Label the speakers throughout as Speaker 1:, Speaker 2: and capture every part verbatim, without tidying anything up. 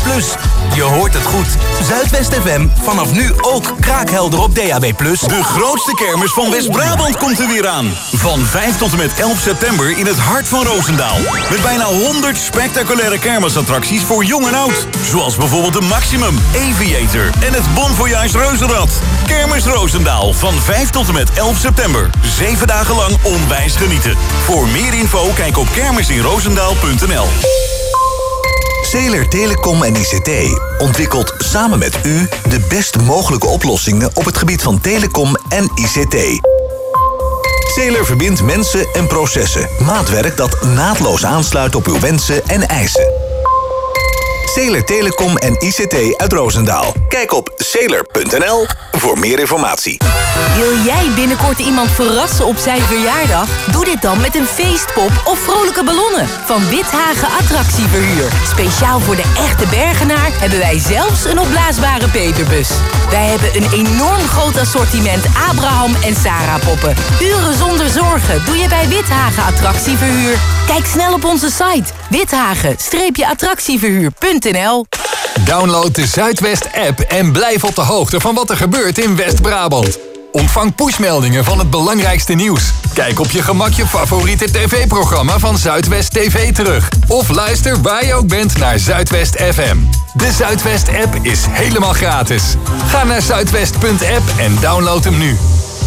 Speaker 1: plus. Je hoort het goed. Zuidwest F M, vanaf nu ook kraakhelder op D A B plus.
Speaker 2: De grootste kermis van West-Brabant komt er weer aan. Van vijf tot en met elf september in het hart van Roosendaal. Met bijna honderd spectaculaire kermisattracties voor jong en oud. Zoals bijvoorbeeld de Maximum, Aviator en het Bon Voyage Reuzenrad. Kermis Roosendaal van vijf tot en met elf september. Zeven dagen lang onwijs genieten. Voor meer info kijk op kermisinroosendaal punt n l.
Speaker 3: Zeeler Telecom en I C T ontwikkelt samen met u de best mogelijke oplossingen op het gebied van telecom en I C T. Zeeler verbindt mensen en processen. Maatwerk dat naadloos aansluit op uw wensen en eisen. Zeeler Telecom en I C T uit Roosendaal. Kijk op zeeler punt n l voor meer informatie.
Speaker 4: Wil jij binnenkort iemand verrassen op zijn verjaardag? Doe dit dan met een feestpop of vrolijke ballonnen van Withagen Attractieverhuur. Speciaal voor de echte Bergenaar hebben wij zelfs een opblaasbare peperbus. Wij hebben een enorm groot assortiment Abraham en Sarah poppen. Uren zonder zorgen doe je bij Withagen Attractieverhuur. Kijk snel op onze site withagen attractieverhuur punt n l.
Speaker 5: Download de Zuidwest-app en blijf op de hoogte van wat er gebeurt in West-Brabant. Ontvang pushmeldingen van het belangrijkste nieuws. Kijk op je gemak je favoriete tv-programma van Zuidwest T V terug. Of luister waar je ook bent naar Zuidwest F M. De Zuidwest-app is helemaal gratis. Ga naar zuidwest punt app en download hem nu.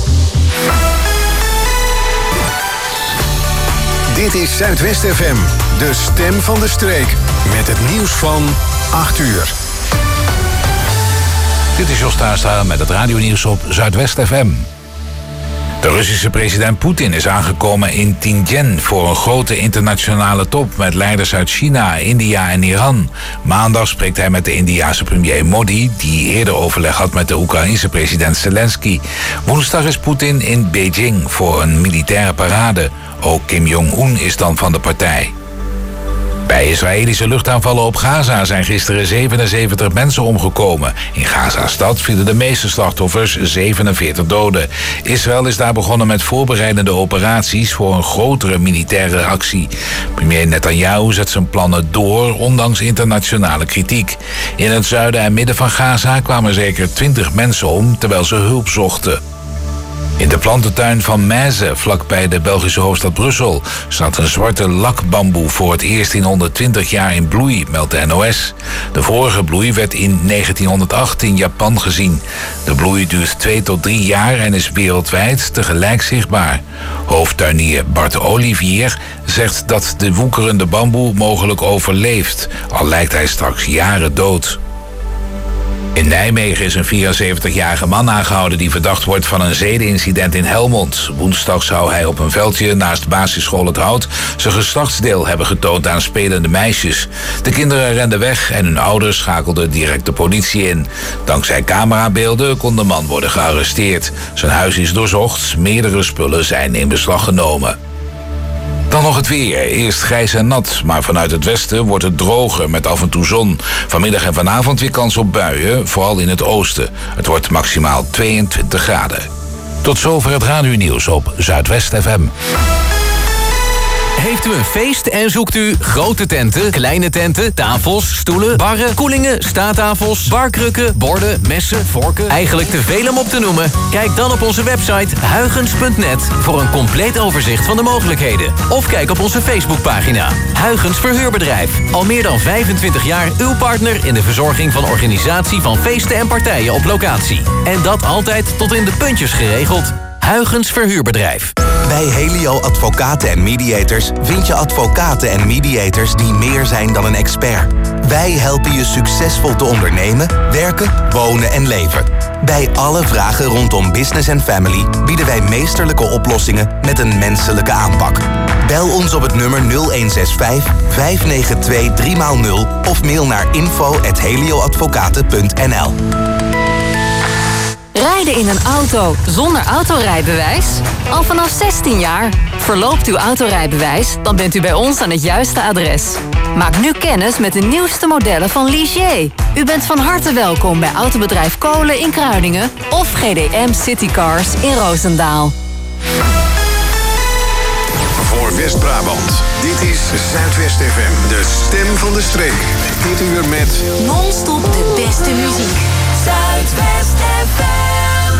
Speaker 6: Dit is Zuidwest F M, de stem van de streek. Met het nieuws van acht uur.
Speaker 7: Dit is Jos Taastra met het radionieuws op Zuidwest F M. De Russische president Poetin is aangekomen in Tianjin voor een grote internationale top met leiders uit China, India en Iran. Maandag spreekt hij met de Indiase premier Modi, die eerder overleg had met de Oekraïense president Zelensky. Woensdag is Poetin in Beijing voor een militaire parade. Ook Kim Jong-un is dan van de partij. Bij Israëlische luchtaanvallen op Gaza zijn gisteren zevenenzeventig mensen omgekomen. In Gaza-stad vielen de meeste slachtoffers, zevenenveertig doden. Israël is daar begonnen met voorbereidende operaties voor een grotere militaire actie. Premier Netanyahu zet zijn plannen door, ondanks internationale kritiek. In het zuiden en midden van Gaza kwamen zeker twintig mensen om terwijl ze hulp zochten. In de plantentuin van Meize, vlakbij de Belgische hoofdstad Brussel, staat een zwarte lakbamboe voor het eerst in honderdtwintig jaar in bloei, meldt de N O S. De vorige bloei werd in negentienhonderdacht in Japan gezien. De bloei duurt twee tot drie jaar en is wereldwijd tegelijk zichtbaar. Hoofdtuinier Bart Olivier zegt dat de woekerende bamboe mogelijk overleeft, al lijkt hij straks jaren dood. In Nijmegen is een vierenzeventigjarige man aangehouden die verdacht wordt van een zedenincident in Helmond. Woensdag zou hij op een veldje naast basisschool Het Hout zijn geslachtsdeel hebben getoond aan spelende meisjes. De kinderen renden weg en hun ouders schakelden direct de politie in. Dankzij camerabeelden kon de man worden gearresteerd. Zijn huis is doorzocht, meerdere spullen zijn in beslag genomen. Dan nog het weer. Eerst grijs en nat, maar vanuit het westen wordt het droger met af en toe zon. Vanmiddag en vanavond weer kans op buien, vooral in het oosten. Het wordt maximaal tweeëntwintig graden. Tot zover het radionieuws op Zuidwest F M.
Speaker 8: Heeft u een feest en zoekt u grote tenten, kleine tenten, tafels, stoelen, barren, koelingen, staattafels, barkrukken, borden, messen, vorken? Eigenlijk te veel om op te noemen? Kijk dan op onze website huygens punt net voor een compleet overzicht van de mogelijkheden. Of kijk op onze Facebookpagina. Huygens Verhuurbedrijf. Al meer dan vijfentwintig jaar uw partner in de verzorging van organisatie van feesten en partijen op locatie. En dat altijd tot in de puntjes geregeld. Huygens Verhuurbedrijf.
Speaker 3: Bij Helio Advocaten en Mediators vind je advocaten en mediators die meer zijn dan een expert. Wij helpen je succesvol te ondernemen, werken, wonen en leven. Bij alle vragen rondom business en family bieden wij meesterlijke oplossingen met een menselijke aanpak. Bel ons op het nummer nul een zes vijf, vijf negen twee, drie nul of mail naar info at helioadvocaten punt n l.
Speaker 9: Rijden in een auto zonder autorijbewijs? Al vanaf zestien jaar. Verloopt uw autorijbewijs, dan bent u bij ons aan het juiste adres. Maak nu kennis met de nieuwste modellen van Ligier. U bent van harte welkom bij autobedrijf Kolen in Kruiningen of G D M Citycars in Roosendaal.
Speaker 6: Voor West-Brabant, dit is Zuidwest F M, de stem van de streek. dit uur met
Speaker 4: non-stop de beste muziek. Zuidwest F M.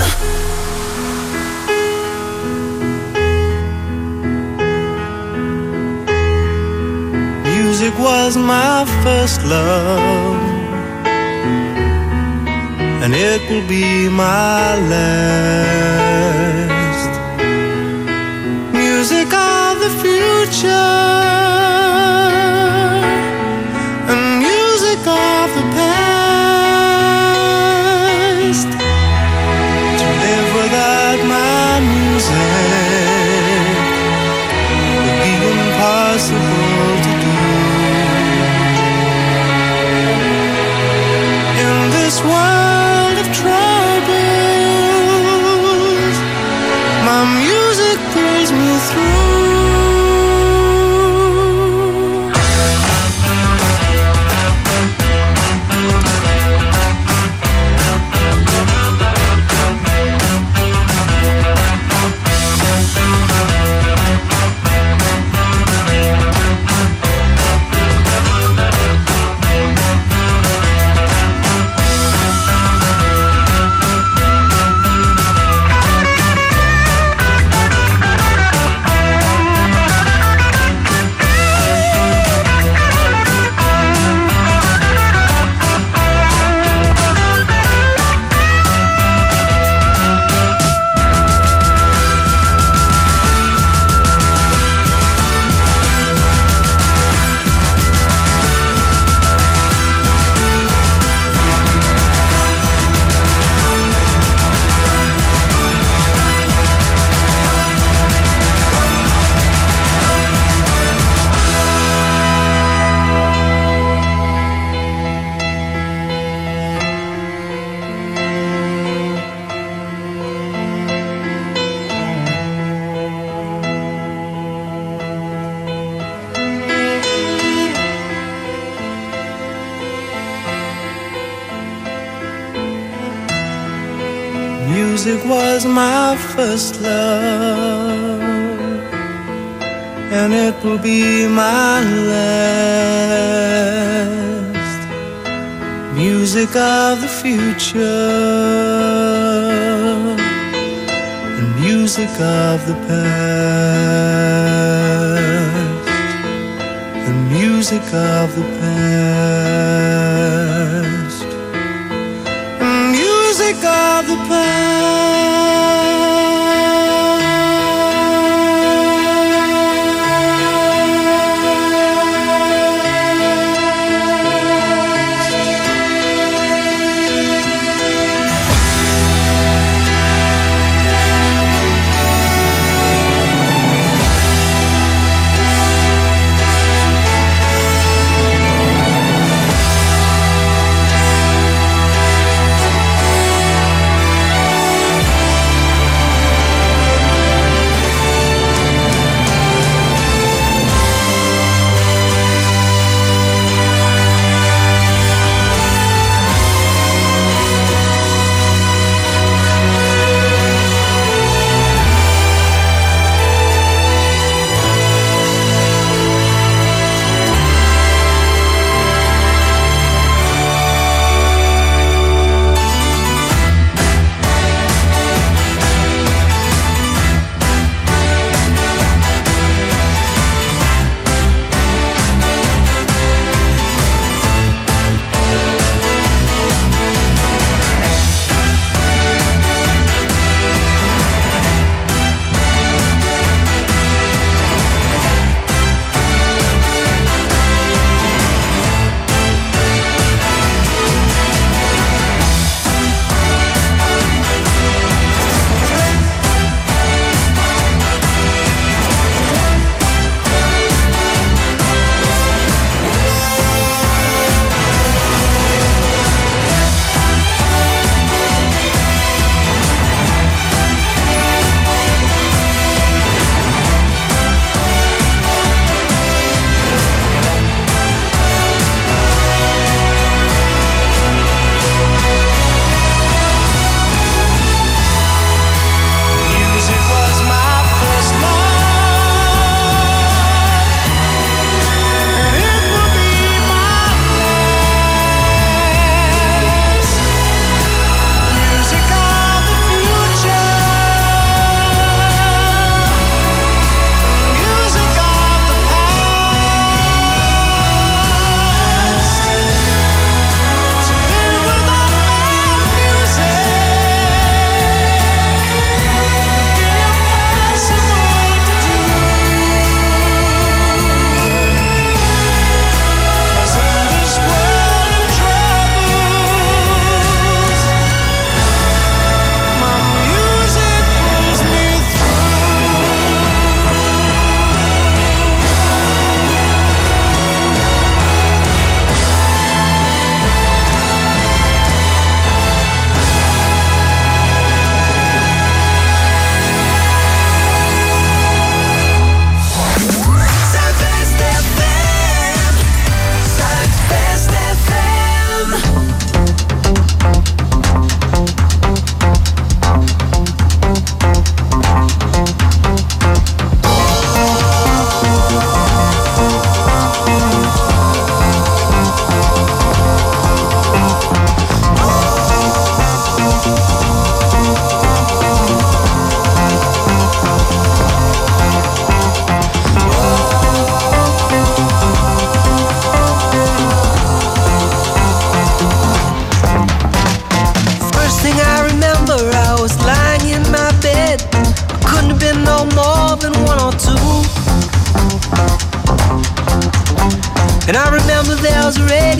Speaker 10: Music was my first love, and it will be my last. Music of the future, and music of the past. To live without my music would be impossible to do. In this world of troubles, my music pulls me through. Music was my first love, and it will be my last. Music of the future, and music of the past, and music of the past, and music of the past.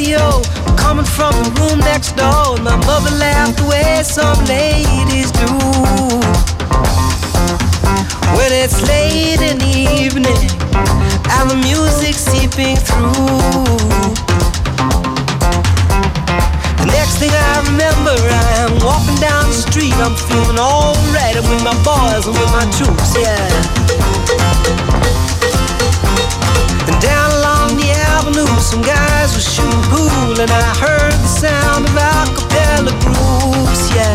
Speaker 10: radio coming from the room next door. And my mother laughed the way some ladies do. When it's late in the evening and the music seeping through, the next thing I remember, I'm walking down the street. I'm feeling alright. I'm with my boys and with my troops, yeah. And down along the avenue, some guys were shooting pool, and I heard the sound of a cappella groups, yeah.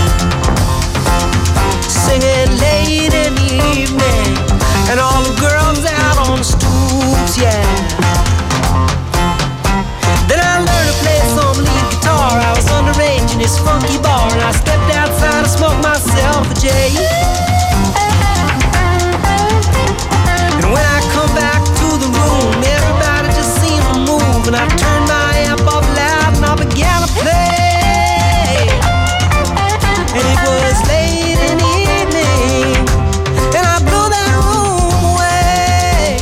Speaker 10: Singing late in the evening, and all the girls out on the stoops, yeah. Then I learned to play some lead guitar. I was underage in this funky bar, and I stepped outside to smoke myself a J. And when I come back to the room, everybody just seemed to move, and I turned my amp up loud and I began to play. And it was late in the evening, and I blew that room away.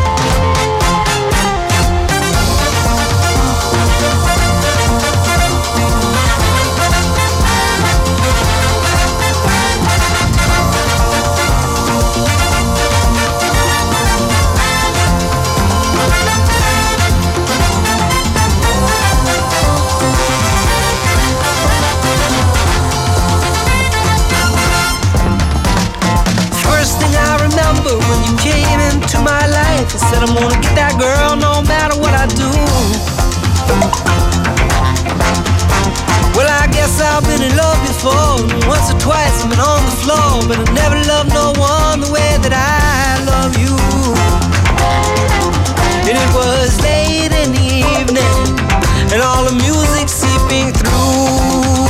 Speaker 10: When you came into my life, I said I'm gonna get that girl no matter what I do. Well, I guess I've been in love before, and once or twice I've been on the floor, but I never loved no one the way that I love you. And it was late in the evening, and all the music seeping through.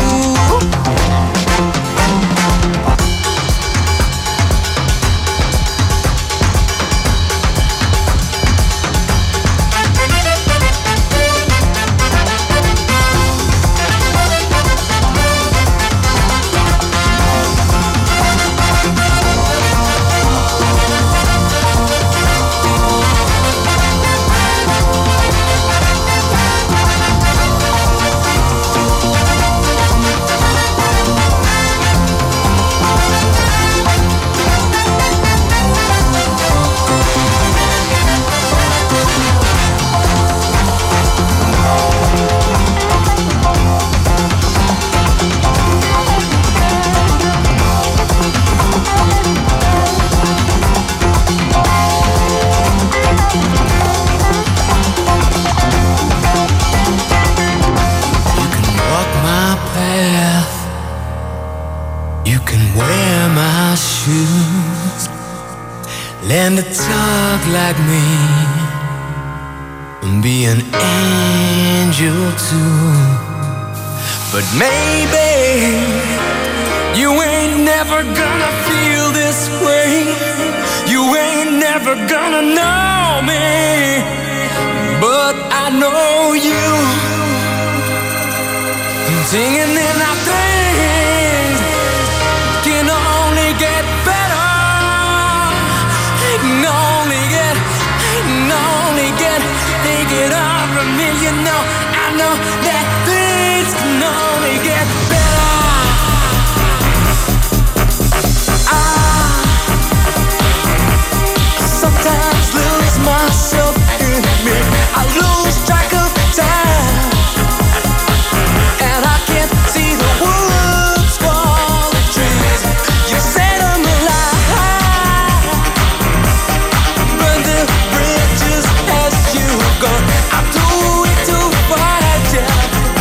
Speaker 10: Learn to talk like me and be an angel too. But maybe you ain't never gonna feel this way. You ain't never gonna know me, but I know you. Singing in our things can only get better. Can only get, can only get, take it all from me, you know. I know that things can only get better. I sometimes lose myself in me. I lose track of time, and I can't see the woods for the trees. You set them alive, burn the bridges as you go. I'm too weak to fight, yeah.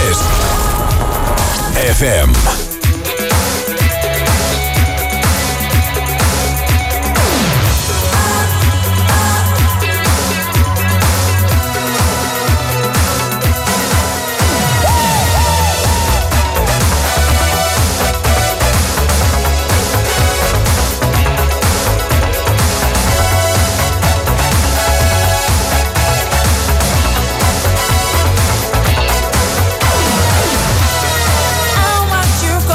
Speaker 6: Zuidwest F M.
Speaker 10: I watch your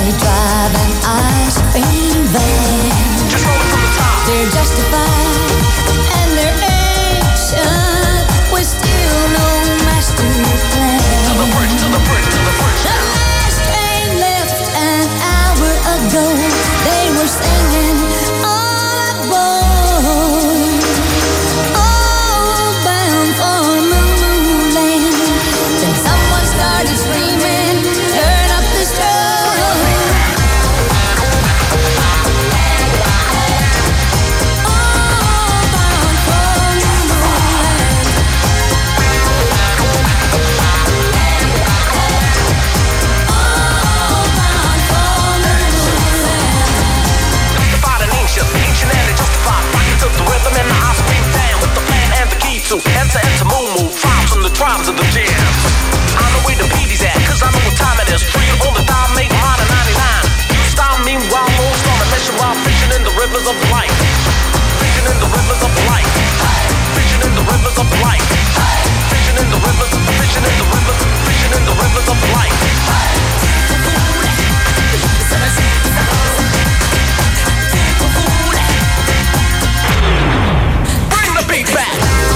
Speaker 11: They drive an ice cream van.
Speaker 10: Just roll it from the top.
Speaker 11: They're justified and they're ancient. We still no master plan.
Speaker 10: To the bridge, to the bridge, to the bridge.
Speaker 11: The last train left an hour ago. They were singing all aboard, all bound for Moonland. Then someone started screaming, turn up the strobe. All bound for Moonland. All bound for Moonland.
Speaker 10: Justified and ancient, ancient and justified. Rocket to the rhythm and the ice cream down with the plan and the key to enter into Moo Moo. Tribes from the tribes of the jams. I know where the P D's at, cause I know what time it is. Three on the dime, make mine in ninety-nine. You style meanwhile, moves on a mission while fishing in the rivers of life. Fishing in the rivers of life. Fishing in the rivers of life. Fishing in the rivers, fishing in the rivers, fishing in the rivers of life. Bring the beat back.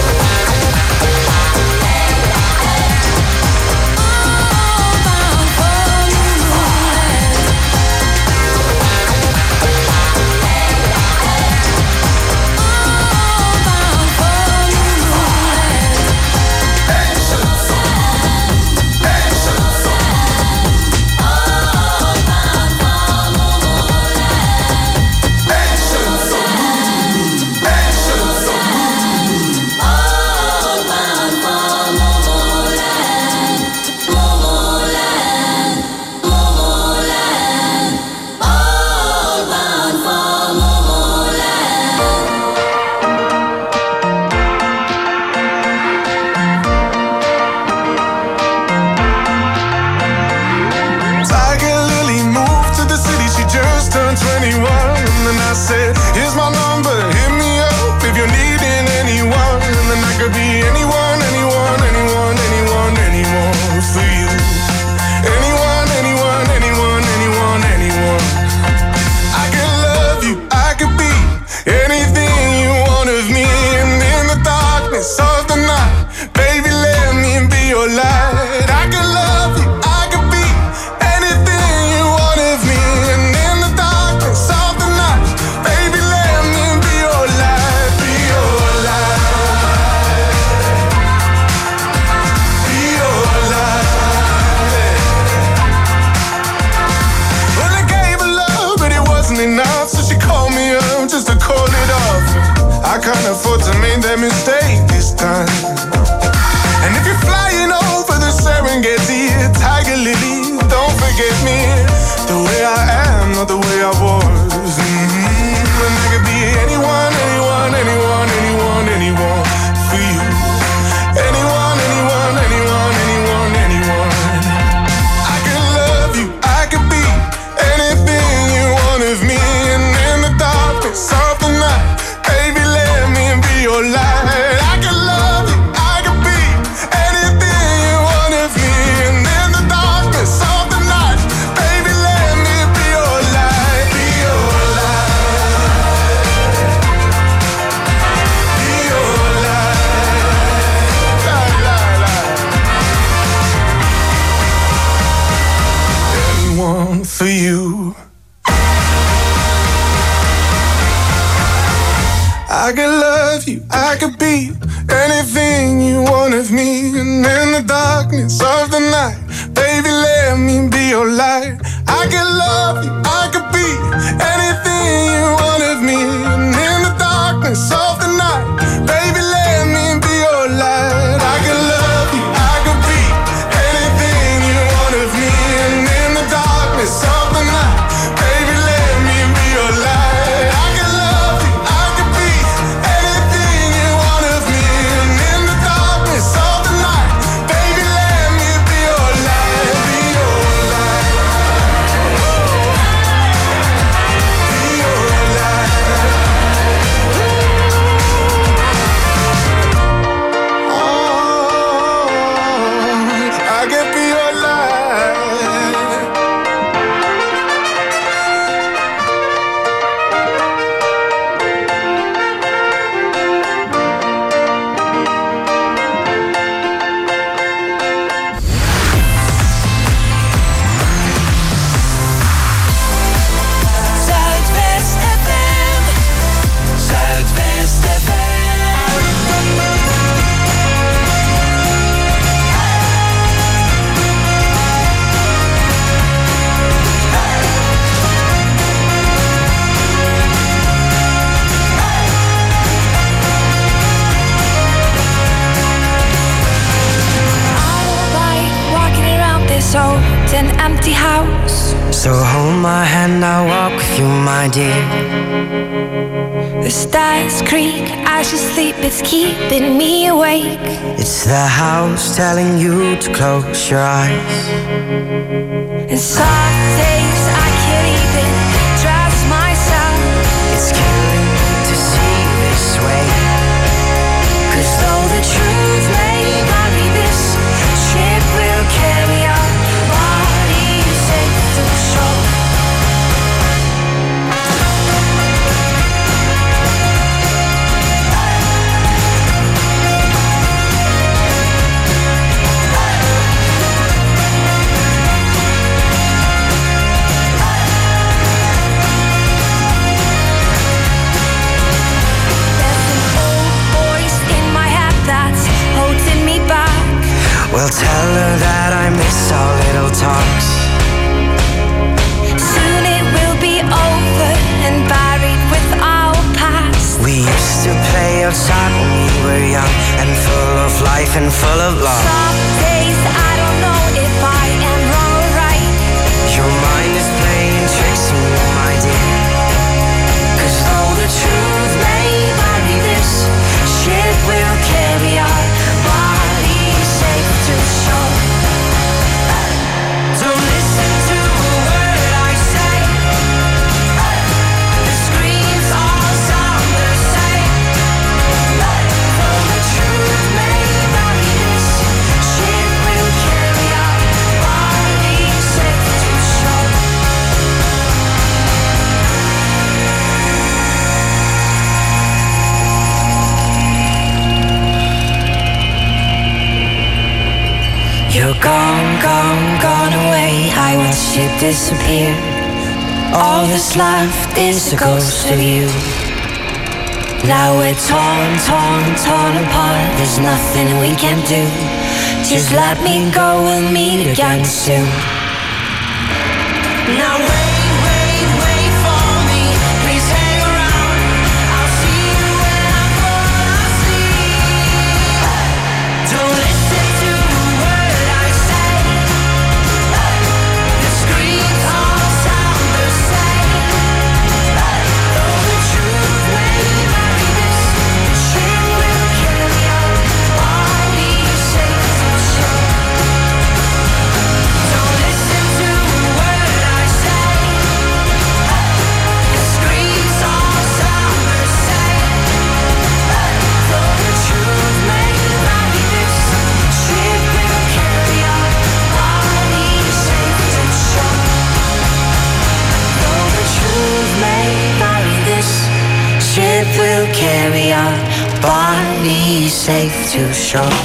Speaker 11: All bound for Moonland. All bound for Moonland.
Speaker 12: Tiger Lily moved to the city, she just turned twenty-one. And then I said, here's my number, hit me up if you're needing anyone. And then I could be anyone, anyone, anyone, anyone, anyone for you. Anyone, anyone, anyone, anyone, anyone. I could love you, I could be anything you want of me. And in the darkness of the night, baby, let me be your light. I could love you, I could be anything you want of me. And in the darkness of the night, baby, let me be your light, be your light, be your light. Well, I gave her love, but it wasn't enough, so she called me up just to call it off. I can't afford to make that mistake this time. And if you're flying over the Serengeti, Tiger Lily, don't forget me. The way I am, not the way I was. Mm-hmm. And I could be anyone, anyone, anyone, anyone, anyone for you. Anyone, anyone, anyone, anyone, anyone. I could love you, I could be anything you want of me. And in the darkness of the night, baby, let me be your light. I could love you, I could be anything you want of me. And in the darkness of the night, baby, let me be your light, be your light, be your light, la, la, la. Anyone for you. I could love you, I could be anything you want of me. And in the darkness of the night, baby, let me be your light. I could love you, I could be anything you want of me. And in the darkness of the night, baby, let me be your light. I could love you, I could be anything you want of me. And in the darkness of the night, baby, let me be your light. I could love you, I could be anything you want of me. And in the darkness of the night, baby, let me be your light, be your
Speaker 13: left an empty house.
Speaker 10: So hold my hand, I'll walk with you, my dear.
Speaker 13: The stars creak as you sleep, it's keeping me awake.
Speaker 10: It's the house telling you to close your eyes.
Speaker 13: And some days I can't even trust myself.
Speaker 10: It's killing me to see this way.
Speaker 13: Cause though the truth may vary, this ship will carry our bodies safe to shore.
Speaker 10: Well, tell her that I miss our little talks.
Speaker 13: Soon it will be over and buried with our past.
Speaker 10: We used to play outside when we were young and full of life and full of love.
Speaker 13: Some days I don't know if I am wrong or right.
Speaker 10: Your mind is playing tricks on me, my dear.
Speaker 13: Cause though the truth may vary, this ship will carry our bodies safe to shore. Don't listen to a word I say. The screams all sound the same. Though the truth may vary, this ship will carry our bodies safe to shore. You're gone, gone, gone away. I watched you disappear. All that's left is a ghost of you. Now we're torn, torn, torn apart. There's nothing we can do. Just let me go, we'll meet again soon. Now wait, wait, wait for me. Please hang around. I'll see you when I fall asleep. Don't listen to a word I say. The screams all sound the same. Though the truth may vary, this ship will carry our bodies safe to shore. Don't listen to a word I say. The screams all sound the same. Though the truth may vary, this ship will carry our bodies safe to shore. Though the truth may vary, this ship will carry our bodies safe to shore.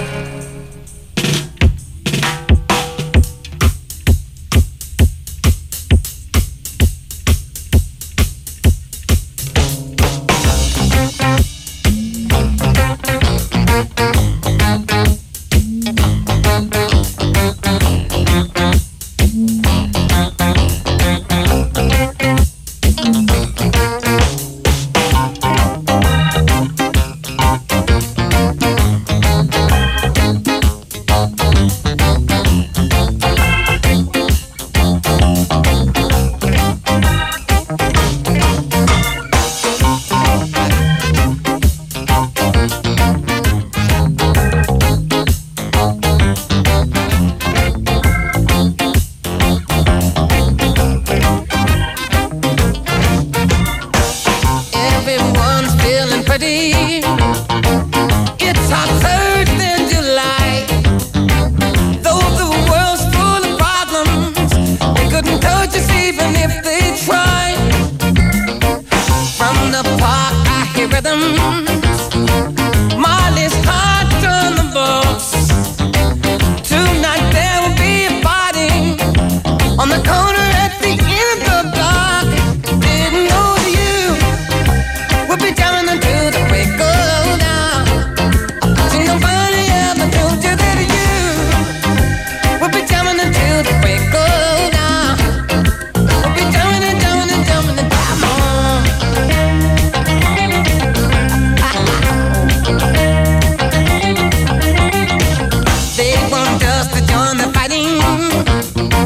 Speaker 14: Everyone's feeling pretty. It's our Thursday in July. Though the world's full of problems, they couldn't touch us even if they tried. From the park I hear rhythms. Molly's heart on the box. Tonight there will be a party on the corner at the end of the block. Didn't know you would be jamming until the break of dawn. See, nobody ever told you that you would be jamming until the break of dawn. Would be jamming and jamming and jamming and jam on. They want us to join the fighting.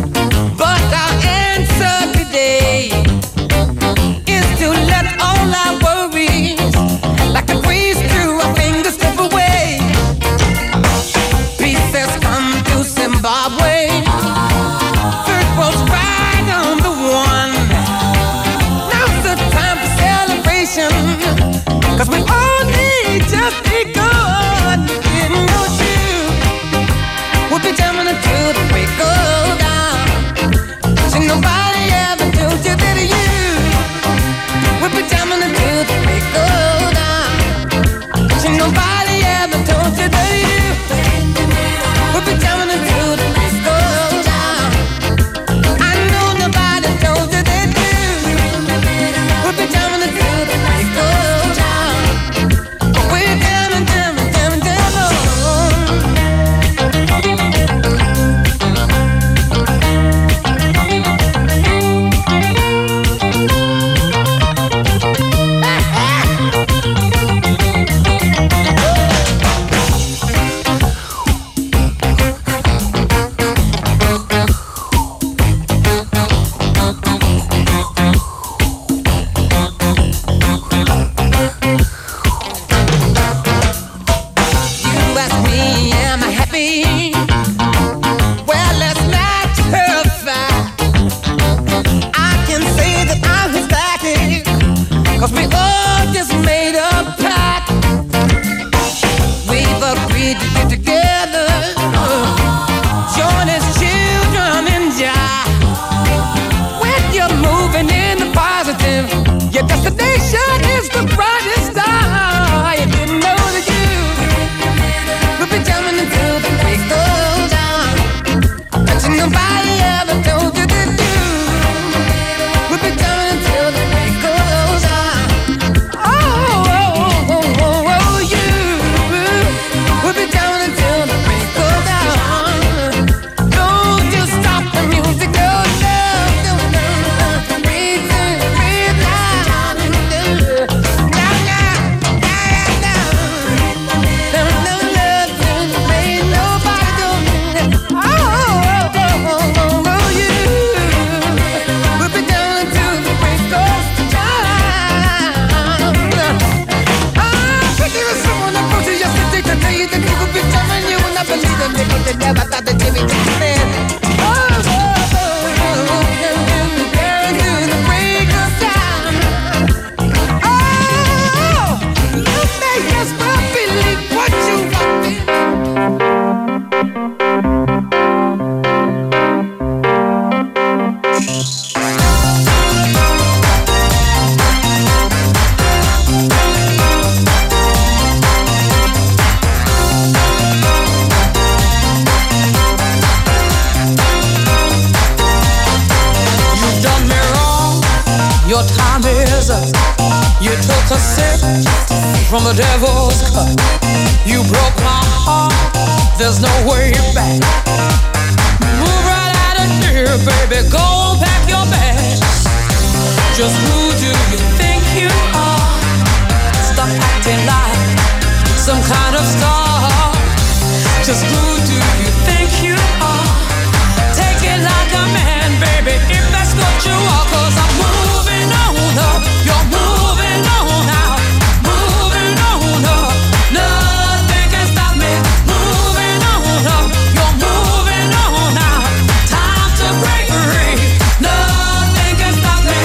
Speaker 14: from the devil's cut. You broke my heart, there's no way back. Move right out of here, baby, go and pack your bags. Just who do you think you are? Stop acting like some kind of star. Just who do you think you are? Take it like a man, baby, if that's what you are. Cause I'm moving on up, you're moving on out. Moving on up, nothing can stop me. Moving on up, you're moving on out. Time to break free, nothing can stop me.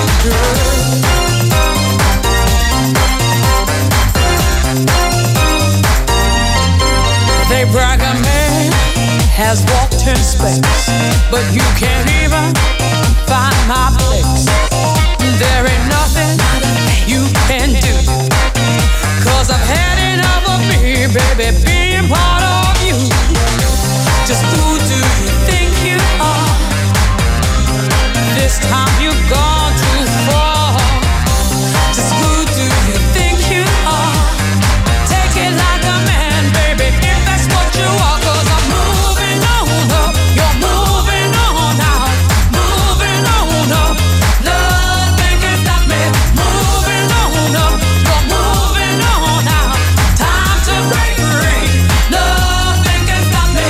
Speaker 14: They brag a man has walked in space, but you can't even find my place. There ain't nothing you can do, cause I've had enough of me, baby, being part of you. Just who do you think you are? This time you've gone too far. Just who do you think you are? Take it like a man, baby, if that's what you are. Cause I'm moving on up, you're moving on out. Moving on up, nothing can stop me. Moving on up, you're moving on out. Time to break free, nothing can stop me.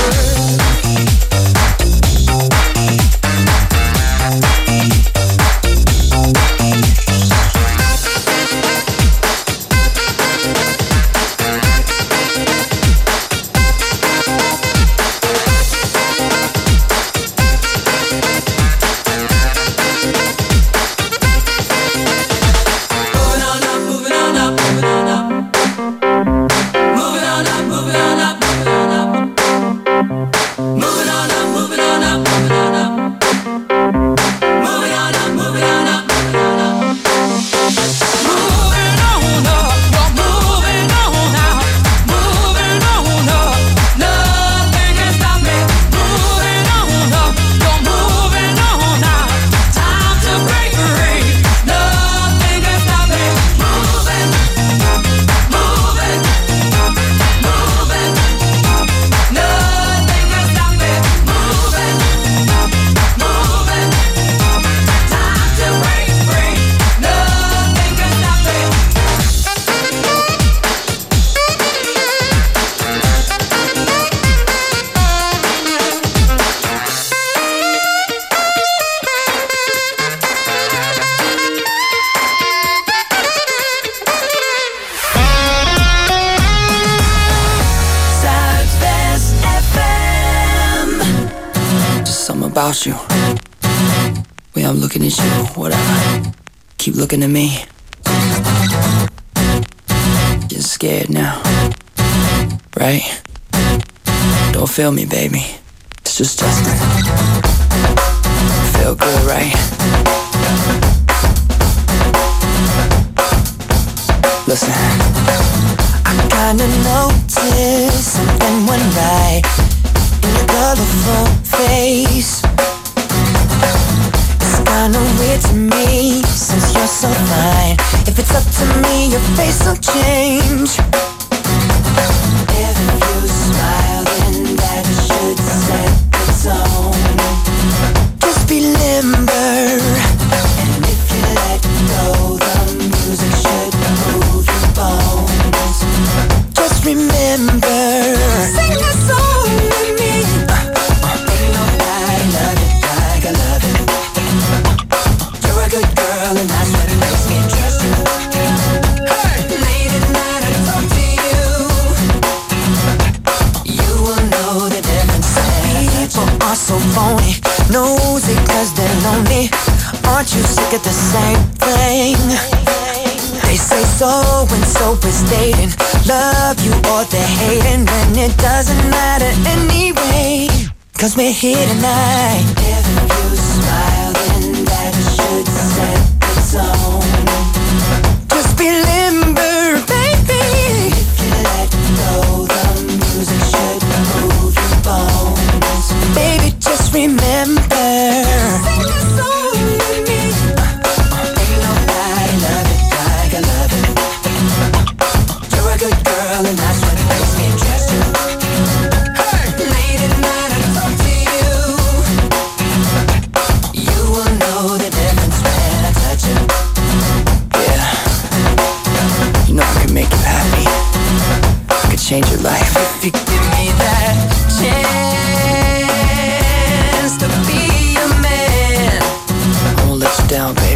Speaker 15: About you. Way I'm looking at you, whatever. Keep looking at me. You're scared now, right? Don't feel me, baby. It's just Justin. Feel good, right? Listen, I kinda noticed something went right in your colorful face. It's kinda weird to me, since you're so fine. If it's up to me, your face will change. If you smile, then that should set the tone. Just be limber, and if you let go, the music should move your bones. Just remember, sing this song with me. Ain't nobody love it like I love it. You're a good girl, and that's what makes me trust you. Hey! Late at night I talk to you. You will know the difference. People are so phony, nosy 'cause they're lonely. Aren't you sick of the same thing? They say so and so is dating, love you or they're hating, when it doesn't matter anyway, 'cause we're here tonight. If you smile, then that should set the tone. Just be limber, baby. If you let go, the music should move your bones. Baby, just remember, sing a song with me. Ain't nobody love it like I love it.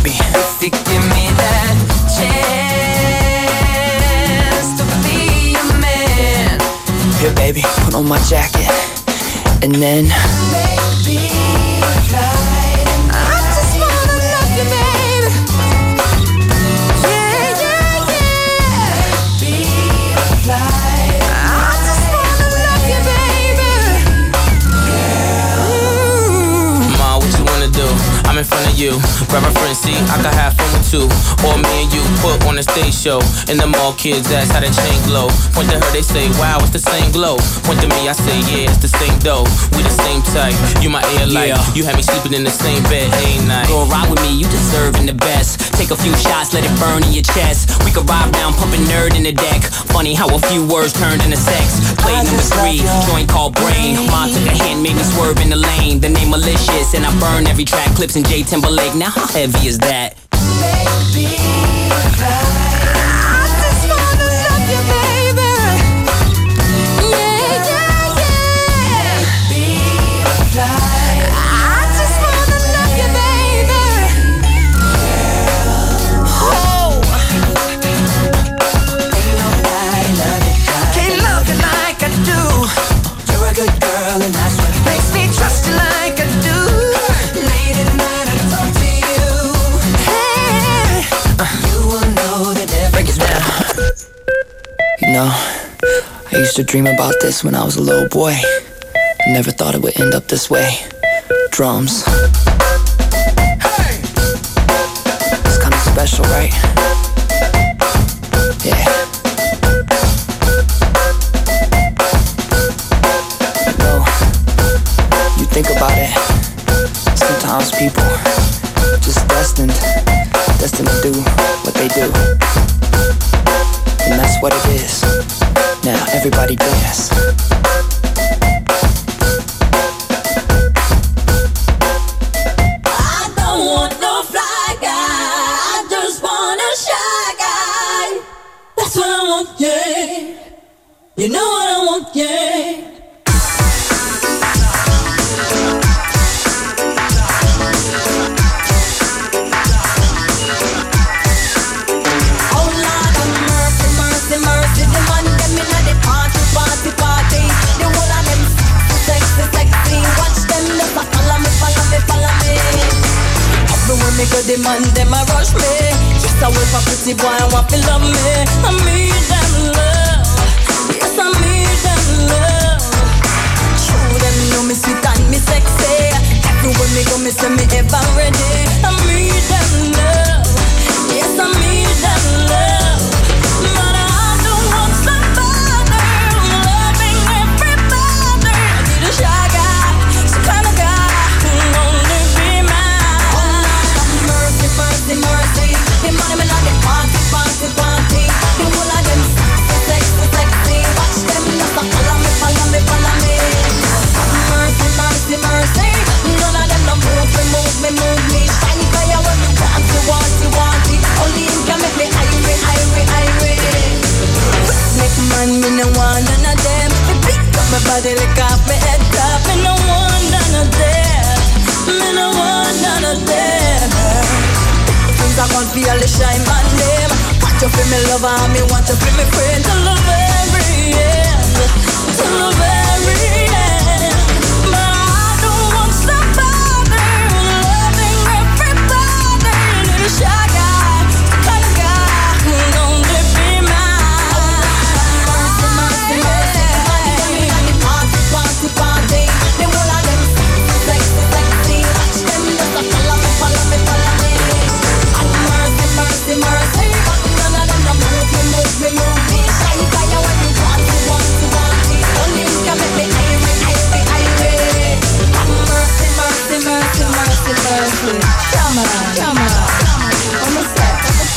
Speaker 15: baby.
Speaker 10: If you give me that chance to be a man.
Speaker 15: Here, baby, put on my jacket. And then
Speaker 10: Baby, fly. I just wanna love you, baby. Yeah, yeah, yeah. Baby, fly. I just wanna love you, baby.
Speaker 16: Ma, what you wanna do? I'm in front of you. Grab a friend, see, I can have fun with two. Or me and you put on a stage show. And them all kids ask how the chain glow. Point to her, they say, wow, it's the same glow. Point to me, I say, yeah, it's the same dough. We the same type. You my air light. Yeah. You had me sleeping in the same bed every night.
Speaker 17: Go ride with me, you deserving the best. Take a few shots, let it burn in your chest. We could ride down, pumping nerd in the deck. Funny how a few words turned into sex. Play number three, joint called Brain. Mom took a hand, made me swerve in the lane. The name malicious, and I burn every track. Clips in J Timberlake. Now how heavy is that?
Speaker 10: Baby, fly. I just wanna love you, baby. Yeah, yeah, yeah. Baby, fly. I just wanna love you, baby. Oh.
Speaker 15: ain't nobody love you like
Speaker 10: Can't love you like I do.
Speaker 15: You're a good girl and that's what
Speaker 10: Makes me trust you like I do.
Speaker 15: late at night I talk to you.
Speaker 10: Hey.
Speaker 15: You will know the difference.
Speaker 10: Break it down.
Speaker 15: You know, I used to dream about this when I was a little boy. I never thought it would end up this way. Drums. It's kinda special, right? Yeah. You know, you think about it. Sometimes people just destined, destined to do what they do. And that's what it is. Now everybody dance.
Speaker 13: I don't want no fly guy. I just want a shy guy. That's what I want, yeah. You know what I want, yeah. Oh Lord have mercy, mercy, mercy. The man them inna the party, party, party. The whole of them sexy, sexy. Watch them just a follow me, follow me, follow me. Everywhere me go, the man them a rush me. Just a wait for pretty boy and want to love me. I need them love, yes I need them love. True them know me sweet and me sexy. Everywhere me go, me say me ever ready. I need them love, yes I need them love. But I don't want somebody loving everybody. I need a shy guy, some kind of guy who only be mine. Oh Lord have mercy, mercy, mercy. The money me not the party, party, party. The whole of them sexy, sexy, sexy. Watch them just a follow me, follow me, follow me. Mercy, mercy, mercy. None of them no move me, move me, move me. Shine fire when you want, you want, you want it. Only him can make me irie, irie, irie. Make man, me no want none of them. Me pick up my body, lick off my head top. Me no want none of them. Me no want none of them. Things I can't feel the shine on them. Want you feel me lover, and me want you feel me friend. Till the very end, till the very end. But I don't want somebody loving everybody. Need a shy guy, kind of guy who only be mine. Mercy, mercy, mercy. Money, money, party, party, party. The whole of them sexy, sexy. Watch them just a follow me, follow me, follow me. Mercy, mercy, mercy. None of them no move me, move me, move me. Shine fire when you want, you want, you want it. Only you can make me irie, irie, irie. Mercy, mercy, mercy, mercy, mercy. Come on, come on. On the set, on the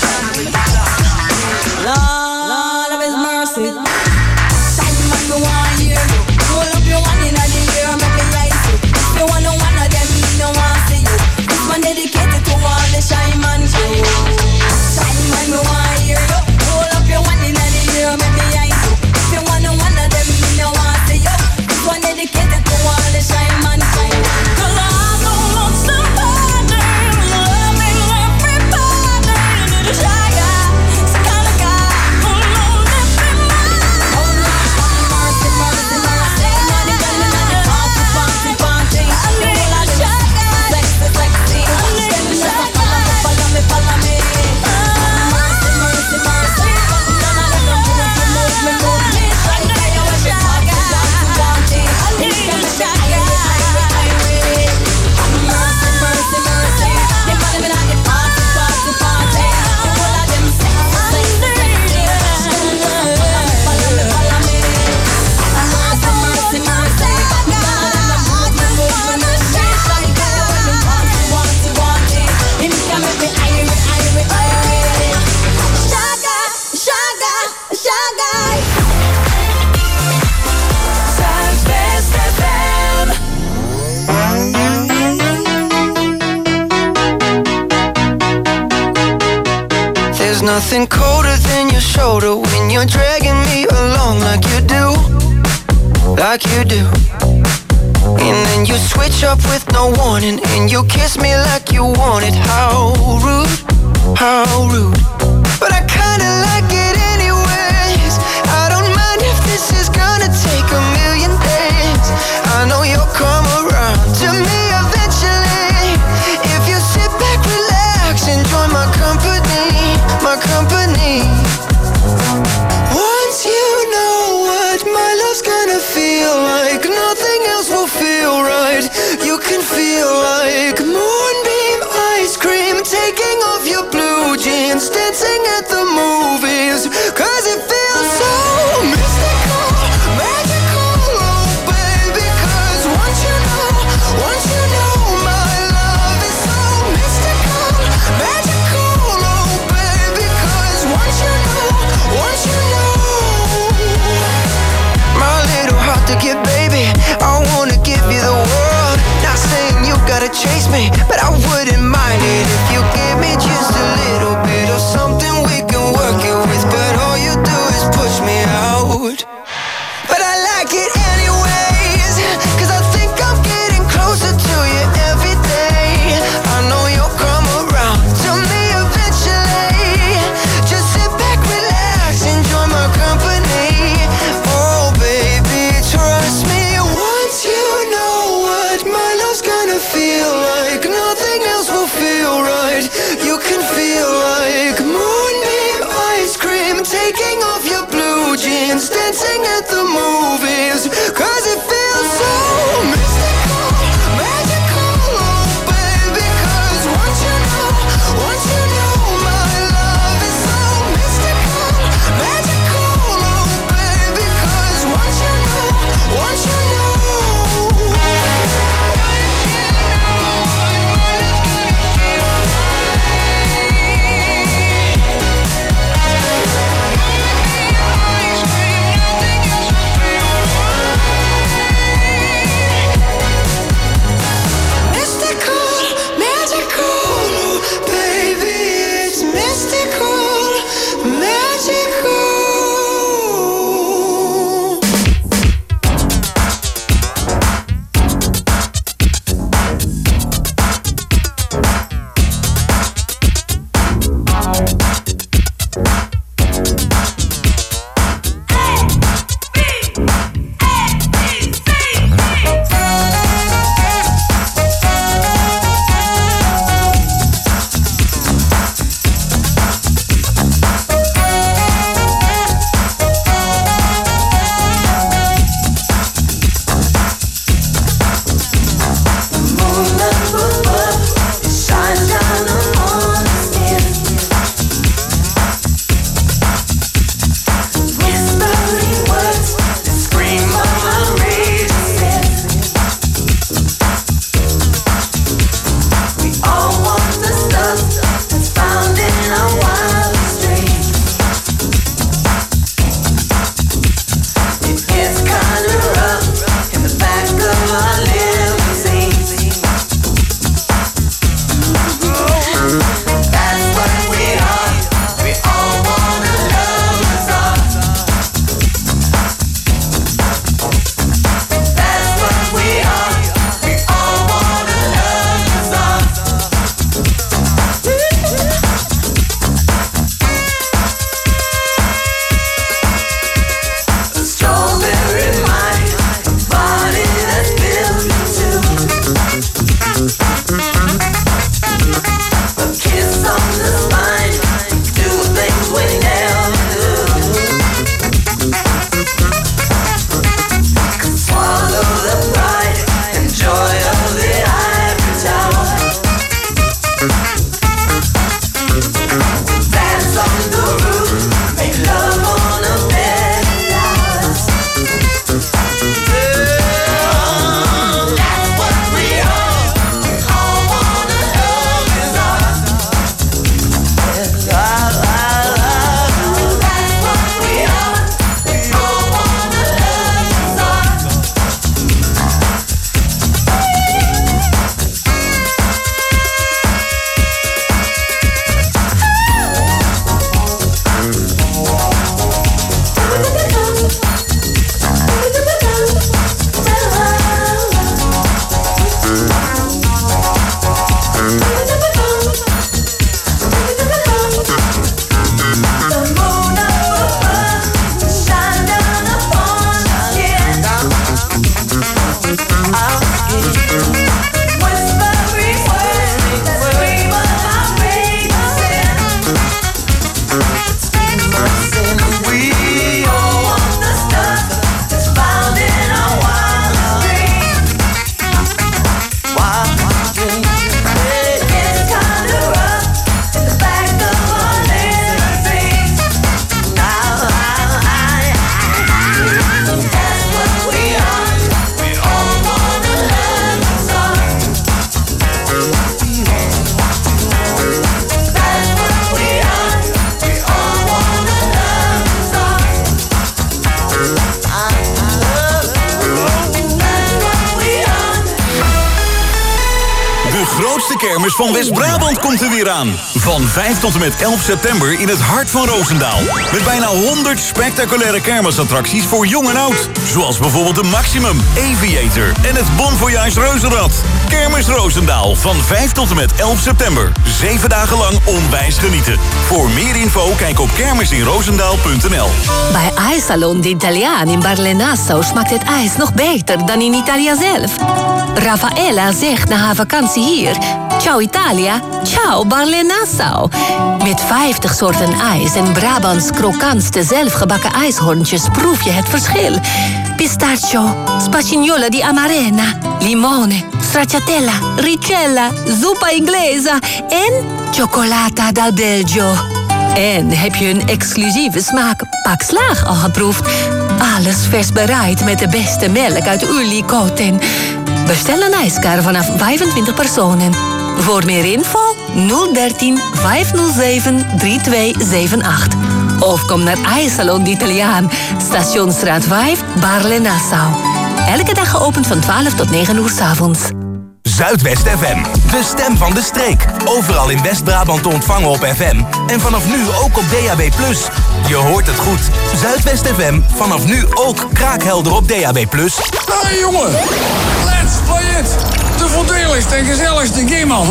Speaker 13: set. Lord, Lord of His mercy. Shine man, me want you. Roll up your one inna the air, make me rise you. If you want no one of them, me no want see you. This one dedicated to all the shine man crew. Shine man, me want you. Roll up your one inna the air, make me rise you. If you want no one of them, me no want see you. This one dedicated to all the shine man crew. 'Cause I don't want somebody loving
Speaker 10: nothing colder than your shoulder when you're dragging me along like you do, like you do. And then you switch up with no warning, and you kiss me like you want it. How rude, how rude. But I kinda like it anyways. I don't mind if this is gonna take a million days. I know you'll come around to me eventually. If you sit back, relax, enjoy my company, my company. Once you know what my love's gonna feel like, nothing else will feel right. You can feel like moonbeam ice cream, taking off your blue jeans, dancing at the movies, cause it feels so mystical, magical, oh baby. Cause once you know, once you
Speaker 2: De grootste kermis van West-Brabant komt er weer aan. Van vijf tot en met elf september in het hart van Roosendaal. Met bijna honderd spectaculaire kermisattracties voor jong en oud. Zoals bijvoorbeeld de Maximum, Aviator en het Bon Voyage Reuzenrad. Kermis Roosendaal van vijf tot en met elf september. Zeven dagen lang onwijs genieten. Voor meer info kijk op kermisinroosendaal punt n l.
Speaker 4: Bij IJssalon de Italiaan in Barle-Nassau smaakt het ijs nog beter dan in Italië zelf. Raffaella zegt na haar vakantie hier: ciao Italia, ciao Barle-Nassau. Met vijftig soorten ijs en Brabants krokantste zelfgebakken ijshoorntjes proef je het verschil. Pistachio, spagnola di amarena, limone, stracciatella, ricella, zuppa inglesa en cioccolata dal Belgio. En heb je een exclusieve smaak Pak Slaag al geproefd? Alles vers bereid met de beste melk uit Ulikoten. Bestel een ijskar vanaf vijfentwintig personen. Voor meer info nul dertien vijfhonderdzeven drieëntwintig zevenentachtig. Of kom naar IJssalon de Italiaan, Stationsstraat vijf, Barle-Nassau. Elke dag geopend van twaalf tot negen uur 's avonds.
Speaker 1: Zuidwest F M, de stem van de streek. Overal in West-Brabant te ontvangen op F M. En vanaf nu ook op D A B plus. Je hoort het goed. Zuidwest F M, vanaf nu ook kraakhelder op D A B plus.
Speaker 18: Hey jongen, let's play it! De voordeligste en gezelligste game af.